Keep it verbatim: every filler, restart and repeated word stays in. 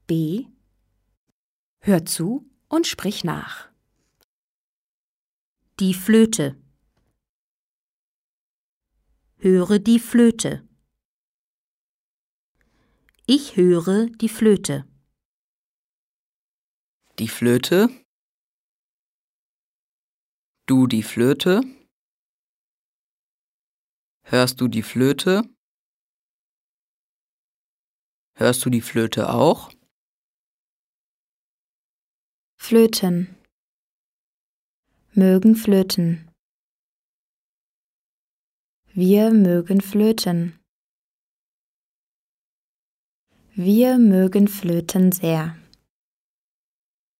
B. Hör zu und sprich nach. Die Flöte. Höre die Flöte. Ich höre die Flöte. Die Flöte. Du die Flöte. Hörst du die Flöte? Hörst du die Flöte auch? Flöten. Mögen flöten. Wir mögen flöten. Wir mögen Flöten sehr.